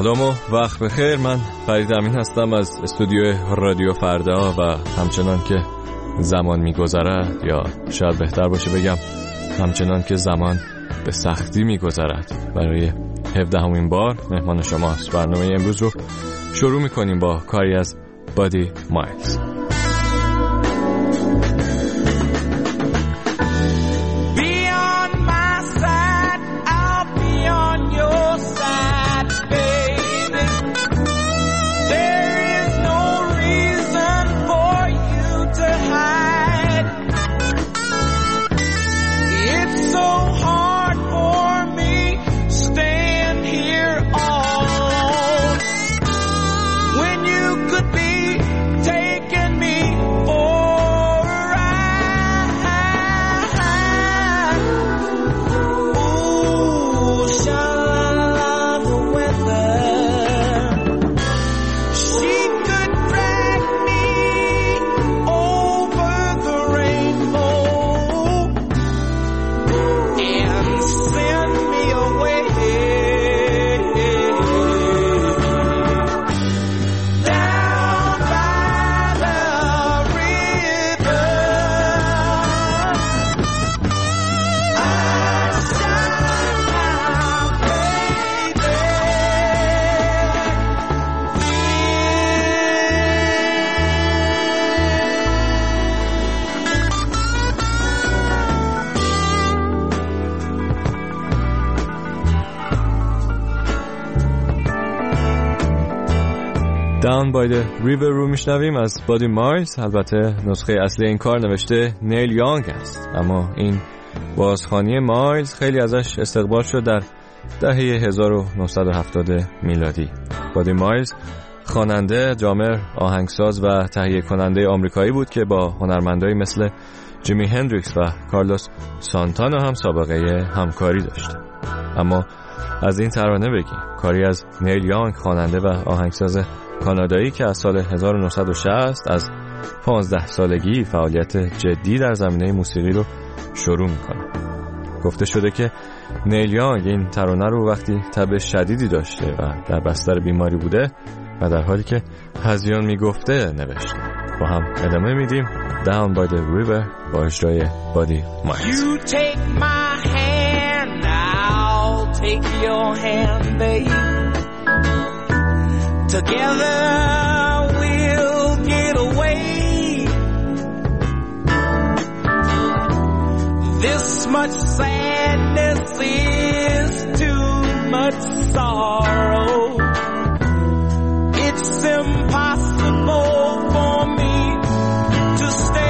مدام و وقت بخیر. من فرید امین هستم از استودیو رادیو فردا و همچنان که زمان میگذرد، یا شاید بهتر باشه بگم همچنان که زمان به سختی میگذرد، برای 17مین بار مهمان شماست. برنامه امروز رو شروع میکنیم با کاری از بادی مایلز. Down by the River رو میشنویم از بادی مایلز. البته نسخه اصلی این کار نوشته نیل یانگ است، اما این بازخوانی مایلز خیلی ازش استقبال شد در دهه 1970 میلادی. بادی مایلز خواننده، جامر، آهنگساز و تهیه کننده آمریکایی بود که با هنرمندایی مثل جیمی هندریکس و کارلوس سانتانا هم سابقه همکاری داشت. اما از این ترانه بگیم، کاری از نیل یانگ، خواننده و آهنگساز کانادایی که از سال 1960 از 15 سالگی فعالیت جدی در زمینه موسیقی رو شروع میکنه. گفته شده که نیل یانگ این ترانه رو وقتی تب شدیدی داشته و در بستر بیماری بوده و در حالی که هذیان میگفته نوشته. با هم ادامه میدیم. Down by the River با اجرای بادی مایلز. You take my hand, I'll take your hand, babe. Together we'll get away. This much sadness is too much sorrow. It's impossible for me to stay.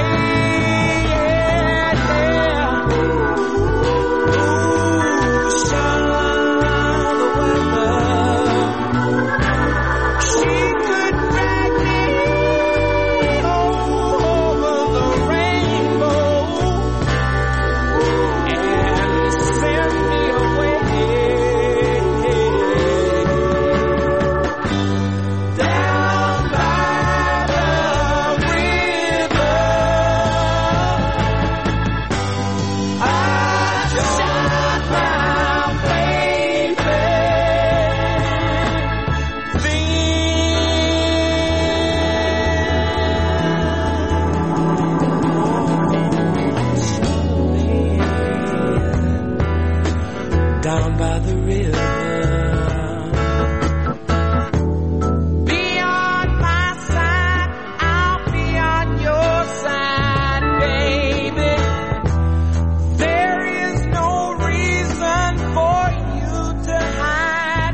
Down by the river, be on my side, I'll be on your side, baby. There is no reason for you to hide.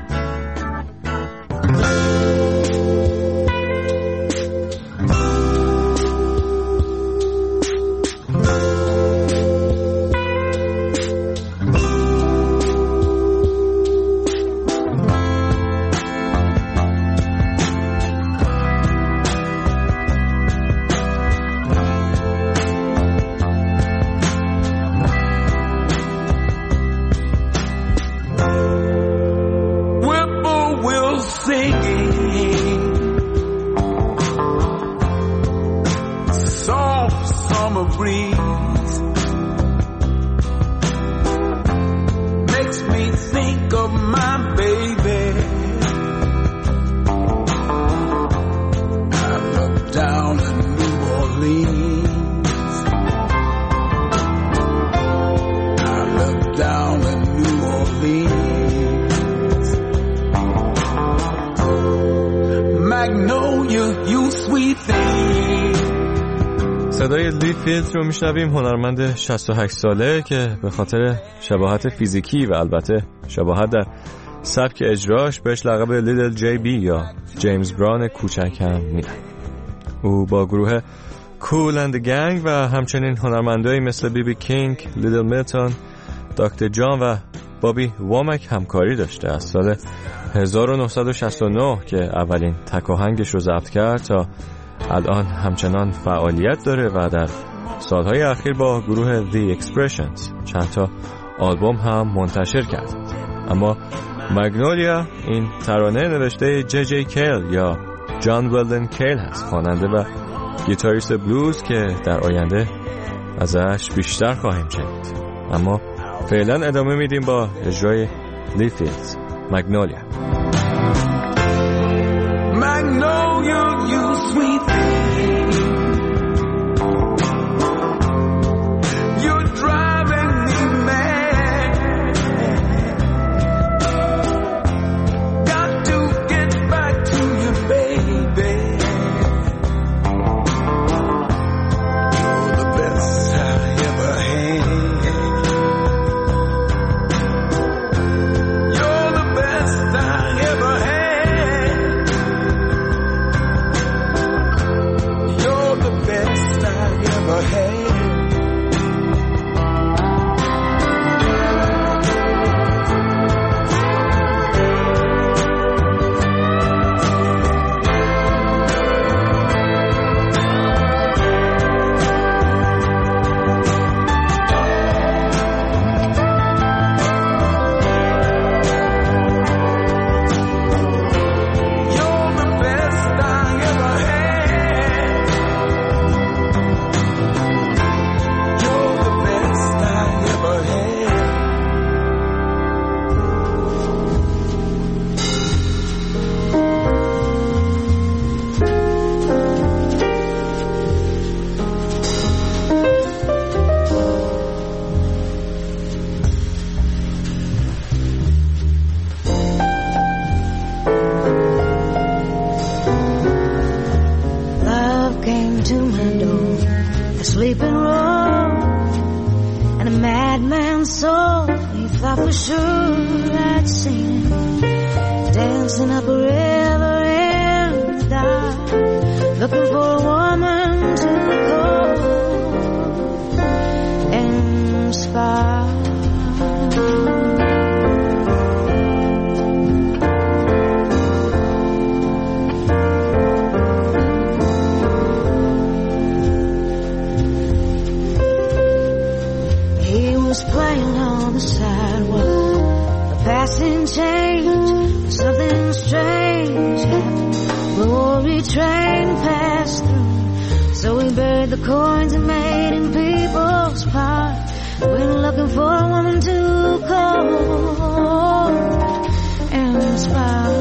Breeze makes me think of my baby. Magnolia, you sweet thing. صدای لی فیلدز رو میشنویم، هنرمند 68 ساله که به خاطر شباهت فیزیکی و البته شباهت در سبک اجراش بهش لقب لیدل جی بی یا جیمز براون کوچک هم میدن. او با گروه کول اند گنگ و همچنین هنرمندایی مثل بی بی کینگ، لیدل میلتون، دکتر جان و بابی وامک همکاری داشته. از سال 1969 که اولین تک آهنگش رو ضبط کرد تا الان همچنان فعالیت داره و در سالهای اخیر با گروه The Expressions چند تا آلبوم هم منتشر کرد. اما مگنولیا این ترانه نوشته جی جی کیل یا جان ولدن کیل هست، خواننده و گیتاریست بلوز که در آینده ازش بیشتر خواهیم شنید. اما فعلا ادامه میدیم با اجرای لی فیلدز، مگنولیا. Magnolia, you sweet thing. You're driving me mad. Got to get back to you, baby. You're the best I ever had. You're the best I ever had. Sleeping road and a madman's soul. He thought for sure I'd seen him dancing up a river in the dark, looking for a woman to call and spark. Playing on the sidewalk, a passing change, something strange happened. The Rory train passed through, so we buried the coins and made in people's park. We're looking for a woman to call and inspire.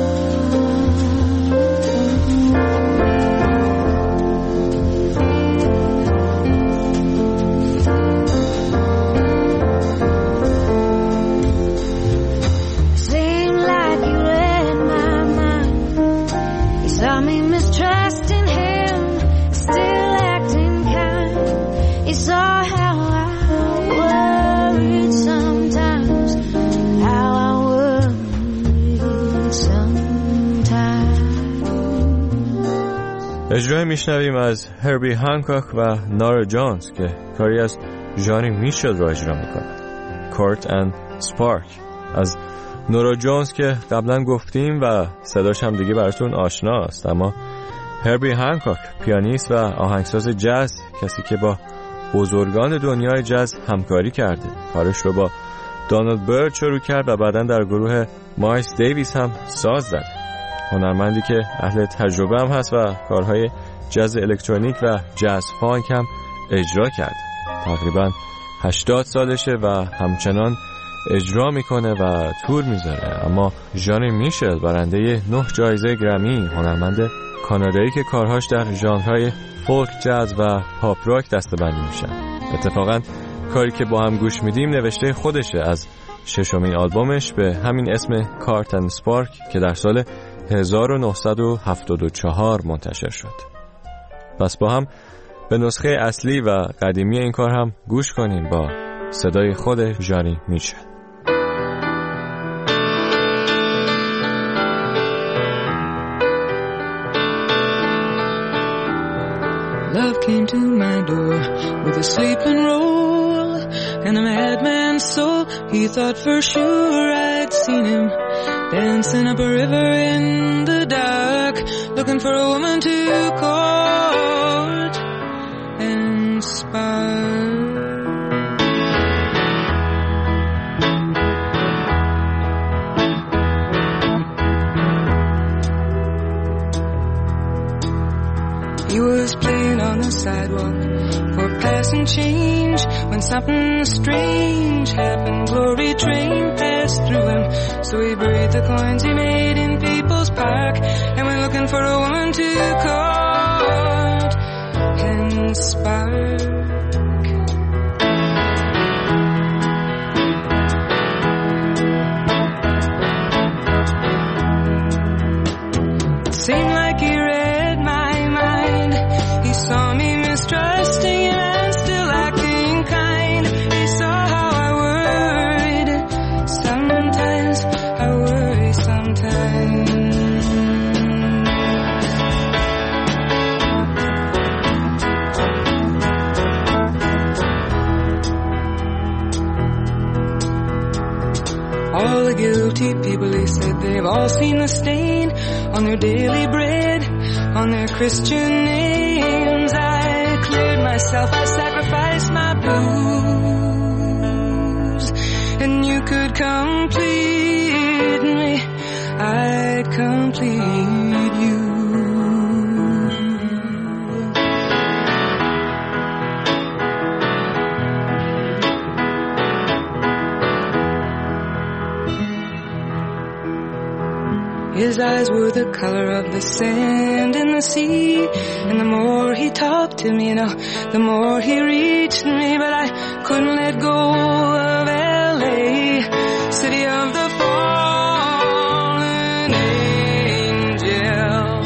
اجرای میشنویم از هربی هانکاک و نارا جونز که کاری از ژانی میشل را اجرا میکنند، کورت اند سپارک. از نورا جونز که قبلا گفتیم و صداش هم دیگه براتون آشناست، اما هربی هانکاک پیانیست و آهنگساز جاز، کسی که با بزرگان دنیای جاز همکاری کرده، کارش رو با دونالد برد شروع کرد و بعداً در گروه مایلز دیویس هم ساز زد. هنرمندی که اهل تجربه هم هست و کارهای جاز الکترونیک و جاز فانک هم اجرا کرد. تقریباً 80 سالشه و همچنان اجرا میکنه و تور میذاره. اما ژانی میشل برنده 9 جایزه گرمی، هنرمند کانادایی که کارهاش در ژانرهای فولک، جاز و پاپ راک دسته‌بندی میشن. اتفاقاً کاری که با هم گوش میدیم نوشته خودشه از 6مین آلبومش به همین اسم کارت اند سپارک که در سال 1974 منتشر شد. پس با هم به نسخه اصلی و قدیمی این کار هم گوش کنیم با صدای خود جانی میچل. Love came to my door with a sleeping roll and a madman's soul. He thought for sure I'd seen him dancing up a river in the dark, looking for a woman to court and spark. He was playing on the sidewalk for passing change when something strange happened. Glory train passed through him, so he buried the coins he made in People's Park and went looking for a woman to court and spark. It seemed like he read my mind. He saw me mistrusting him and still acting kind. He saw how I worried. Sometimes I worry sometimes. All the guilty people, they said they've all seen the stain on their daily bread, on their Christian names. I cleared myself, I sacrificed my blues, and you could complete me, I'd complete you. His eyes were the color of the sand in the sea, and the more he talked to me, the more he reached me, but I couldn't let go of LA, city of the fallen angels.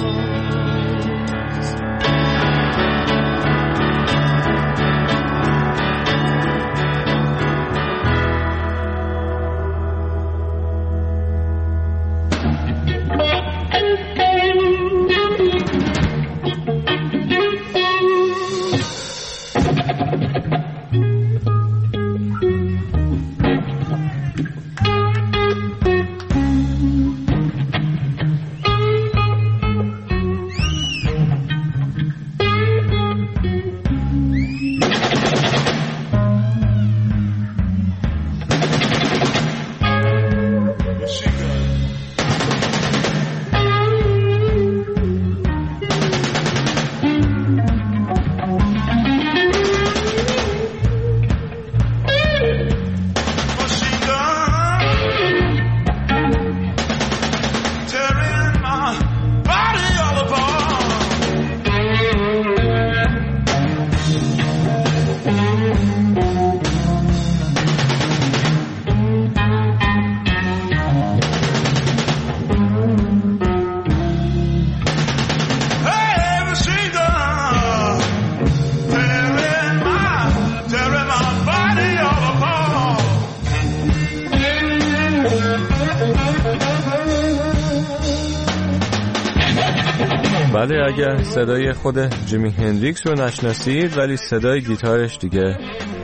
بله، اگر صدای خود جیمی هندریکس رو نشناسید ولی صدای گیتارش دیگه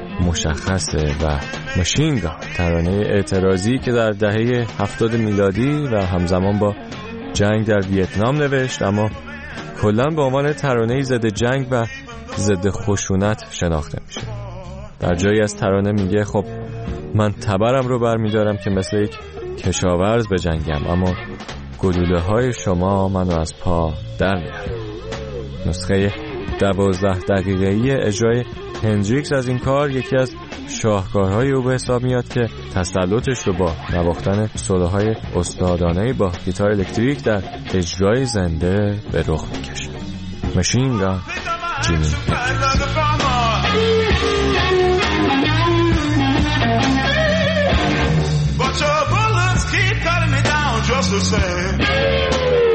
مشخصه و ماشین گان، ترانه اعتراضی که در دهه 70 میلادی و همزمان با جنگ در ویتنام نوشت، اما کلاً به عنوان ترانه‌ای ضد جنگ و ضد خشونت شناخته میشه. در جایی از ترانه میگه خب من تبرم رو برمیدارم که مثل یک کشاورز به جنگم، اما گلوله های شما منو از پا در میارن. نسخه 12 دقیقه‌ای اجرای هندریکس از این کار یکی از شاهکارهای او به حساب میاد که تسلطش رو با نواختن سولوهای استادانه با گیتار الکتریک در اجرای زنده به رخ میکشه. ماشین گان جیمی But your bullets keep cutting me down just the same.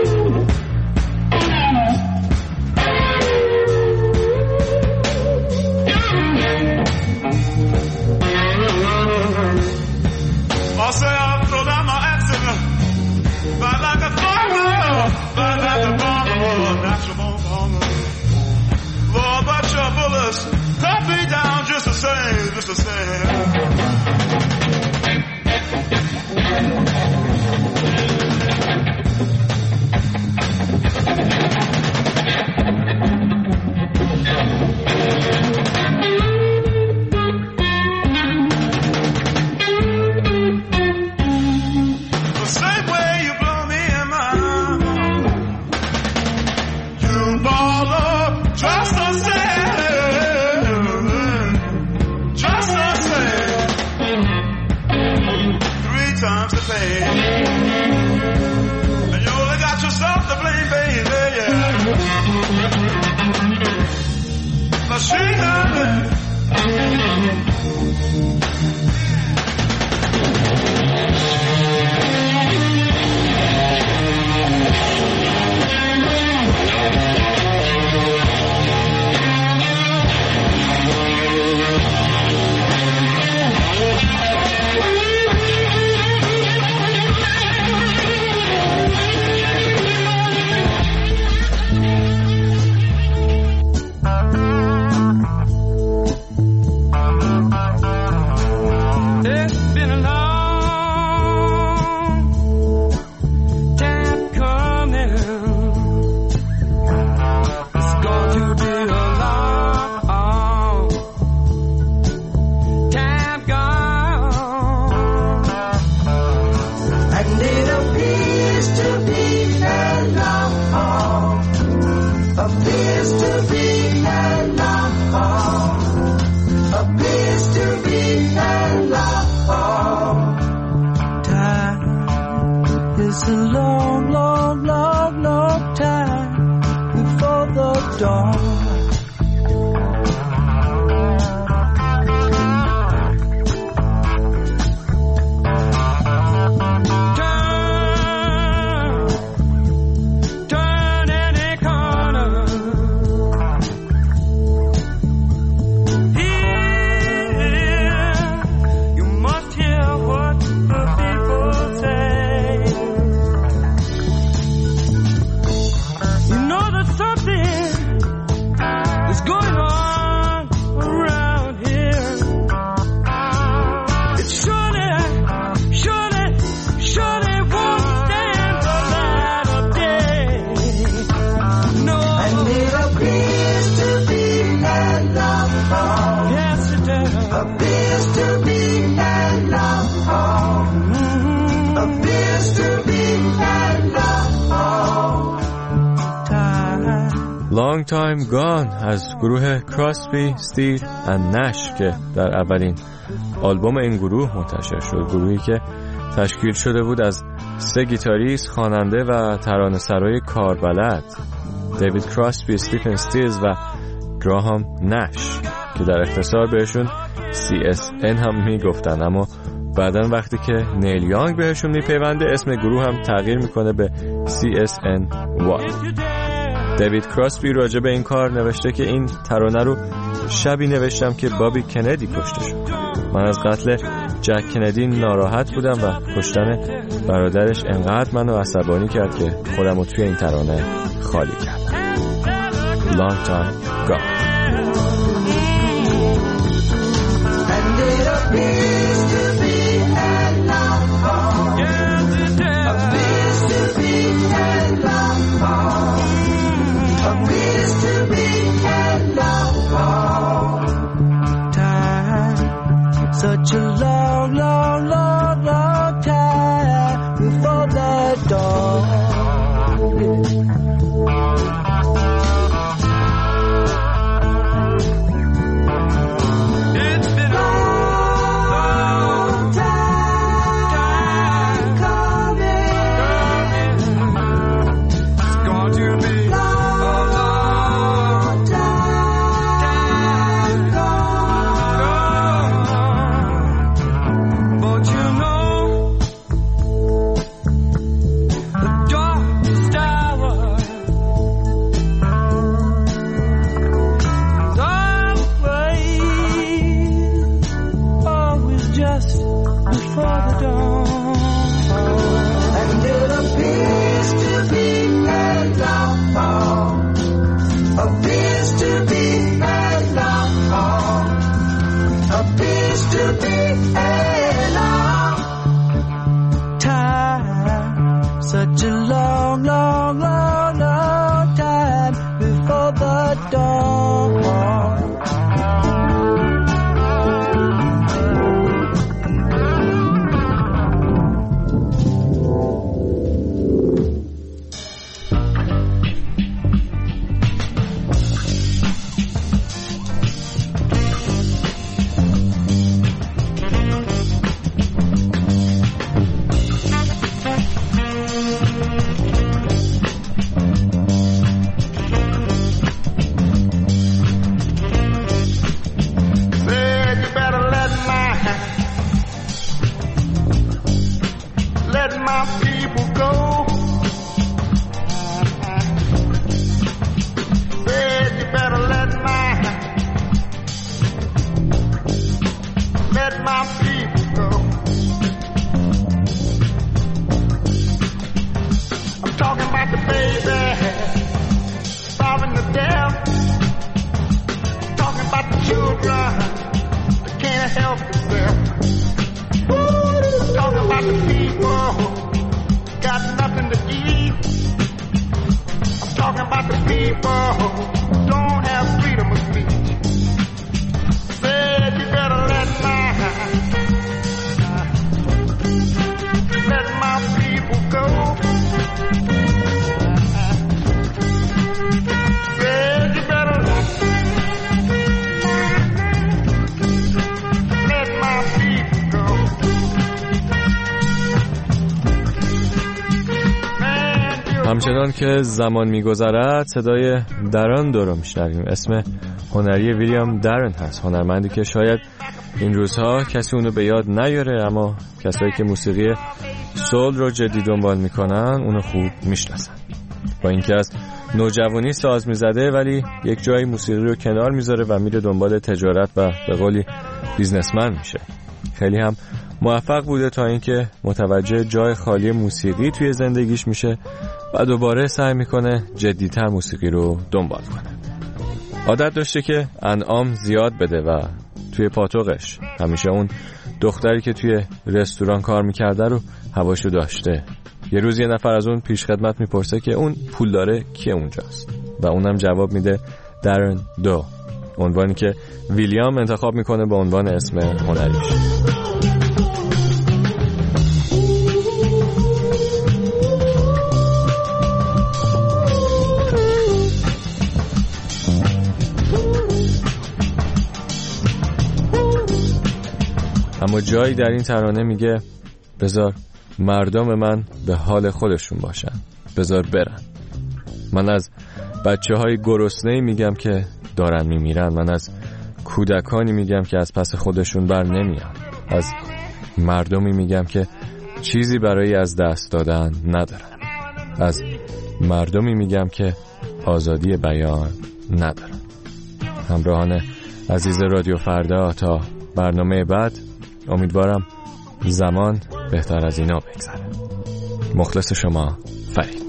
appears to be alone. Appears to be alone. Time is a long, long, long, long time before the dawn. Long Time Gone از گروه کراسبی، استیو اند نش که در اولین آلبوم این گروه منتشر شد. گروهی که تشکیل شده بود از 3 گیتاریست، خواننده و ترانه‌سرای کاربلد، دیوید کراسبی، استیفن استیلز و گراهام نش که در اختصار بهشون CSN هم میگفتن، اما بعداً وقتی که نیل یانگ بهشون میپیونده اسم گروه هم تغییر میکنه به CSNY. دیوید کراسبی راجع به این کار نوشته که این ترانه رو شبی نوشتم که بابی کندی کشته شد. من از قتل جک کندی ناراحت بودم و کشتن برادرش انقدر منو عصبانی کرد که خودم رو توی این ترانه خالی کردم. Long Time Gone. Such a long, long, long, long time before the dawn. It's been a long time coming. It's going to be a long time gone. But you know, the darkest hour is always just before the dawn. And it appears to be alone. Appears to be alone. Appears to be alone. Time, such a long, long, long, long time before the dawn. Said you better let my people go. Said you better let my people go. I'm talking about the baby starving to death. Talking about the children that can't help themselves. Talking about the people got nothing to eat. I'm talking about the people who don't have freedom of speech. Said you better let my people go. همچنان که زمان میگذرد صدای درن رو میشنویم. اسم هنری ویلیام درن هست، هنرمندی که شاید این روزها کسی اونو به یاد نیاره، اما کسایی که موسیقی سول رو جدی دنبال میکنن اونو خوب میشناسن. با اینکه از نوجوانی ساز میزده ولی یک جایی موسیقی رو کنار میذاره و میره دنبال تجارت و به قولی بیزنسمن میشه. خیلی هم موفق بوده تا اینکه متوجه جای خالی موسیقی توی زندگیش میشه و دوباره سعی میکنه جدی‌تر موسیقی رو دنبال کنه. عادت داشته که انعام زیاد بده و توی پاتوقش همیشه اون دختری که توی رستوران کار میکرده رو هواشو داشته. یه روز یه نفر از اون پیش خدمت میپرسه که اون پول داره کیه اونجاست و اونم جواب میده درن دو، عنوانی که ویلیام انتخاب میکنه به عنوان اسم هنریش. اما جایی در این ترانه میگه بذار مردم من به حال خودشون باشن، بذار برن. من از بچه‌های گرسنه‌ای میگم که دارن میمیرن، من از کودکانی میگم که از پس خودشون بر نمیان، از مردمی میگم که چیزی برای از دست دادن ندارن، از مردمی میگم که آزادی بیان ندارن. همراهان عزیز رادیو فردا، تا برنامه بعد امیدوارم زمان بهتر از اینا بگذره. مخلص شما، فرید.